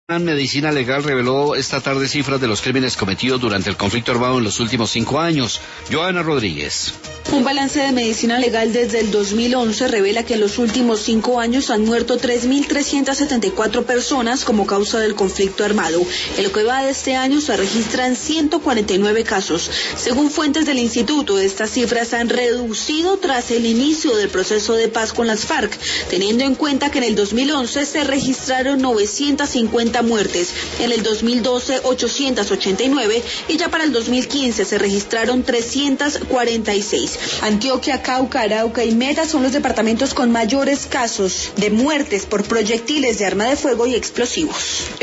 Medicina Legal reveló esta tarde cifras de los crímenes cometidos durante el conflicto armado en los últimos 5 años. Joana Rodríguez. Un balance de Medicina Legal desde el 2011 revela que en los últimos 5 años han muerto 3.374 personas como causa del conflicto armado. En lo que va de este año se registran 149 casos. Según fuentes del instituto, estas cifras han reducido tras el inicio del proceso de paz con las FARC, teniendo en cuenta que en el 2011 se registraron 950 muertes, en el 2012 889 y ya para el 2015 se registraron 346. Antioquia, Cauca, Arauca y Meta son los departamentos con mayores casos de muertes por proyectiles de arma de fuego y explosivos.